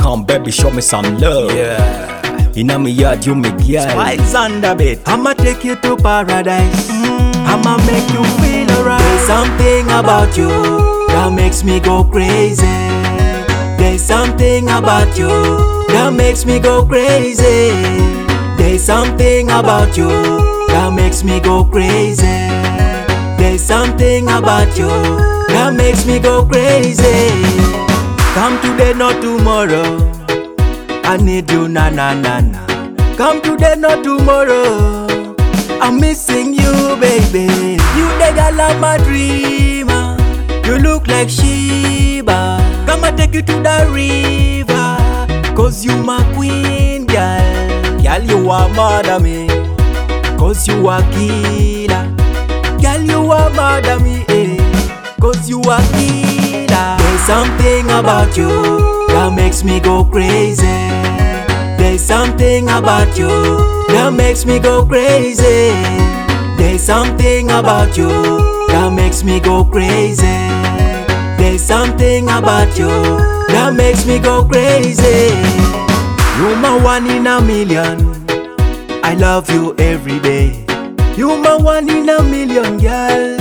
Come baby, show me some love. Yeah. Inna me yard, you me girl. Spice under bed. I'ma take you to paradise. I'ma make you feel alright. There's something about you that makes me go crazy. There's something about you that makes me go crazy. There's something about you that makes me go crazy. There's something about you that makes me go crazy. Come today, not tomorrow. I need you, na na na na. Come today, not tomorrow. I'm missing you, baby. You the girl of my dream. You look like Sheba. Come and take you to the river. Cause you my queen, girl. Girl, you are mother me. Cause you are killer. Girl, you are mother me, eh. Cause you are killer. There's something about you that makes me go crazy. There's something about you that makes me go crazy. There's something about you that makes me go crazy. There's something about you that makes me go crazy. You my one in a million. I love you every day. You my one in a million, girl.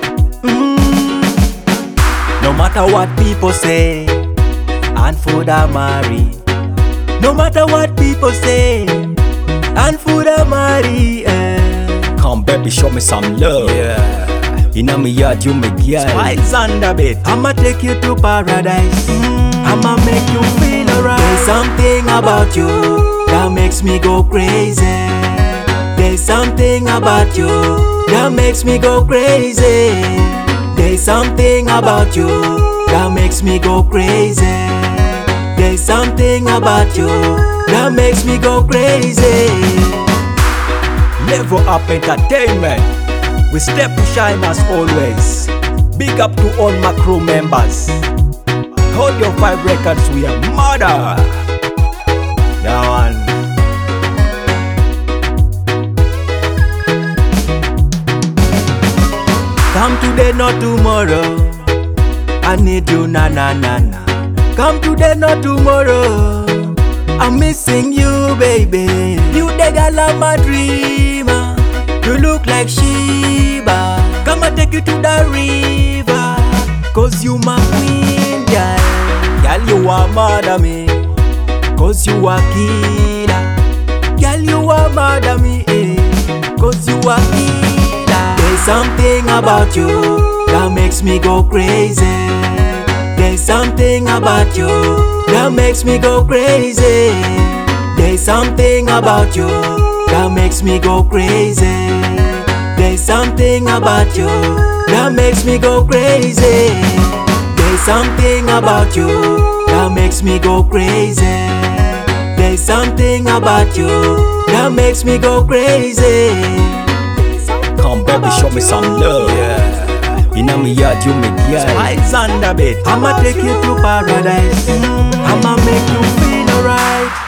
No matter what people say, and food I marry. No matter what people say, and food I marry. Come baby, show me some love. Yeah. Inna me yard, you me girl. Spice under bed. I'ma take you to paradise. I'ma make you feel alright. There's something about you that makes me go crazy. There's something about you that makes me go crazy. There's something about you that makes me go crazy. There's something about you that makes me go crazy. Level Up Entertainment. We step to shine as always. Big up to all my crew members. Hold your 5 records, we are murder. That one. Come today, not tomorrow. I need you, na na na na. Come today, not tomorrow. I'm missing you, baby. You the girl of my dream. You look like Sheba. Come and take you to the river. Cause you my queen, girl. Girl, you are mother me. Cause you are killer. Girl, you are mother me, eh. Cause you are killer. There's something about you that makes me go crazy. There's something about you that makes me go crazy. There's something about you that makes me go crazy. There's something about you that makes me go crazy. There's something about you that makes me go crazy. There's something about you that makes me go crazy. Come baby, show me some love. Yeah. Inna me yard, you me girl. Spice under bed. I'ma take you to paradise. I'ma make you feel alright.